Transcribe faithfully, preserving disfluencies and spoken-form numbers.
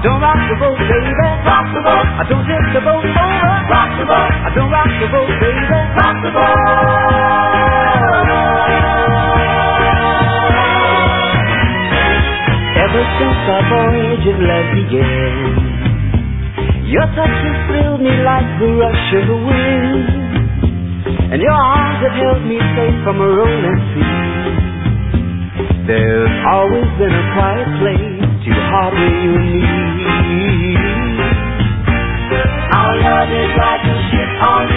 Don't rock the boat, baby. Rock the boat. I don't tip the boat over. Rock the boat. I don't rock the boat, baby. Rock the boat. Ever since our voyage of love began, your touch has thrilled me like the rush of the wind, and your arms have held me safe from a rolling sea. There's always been a quiet place to harbor you and me. Our love is like a ship on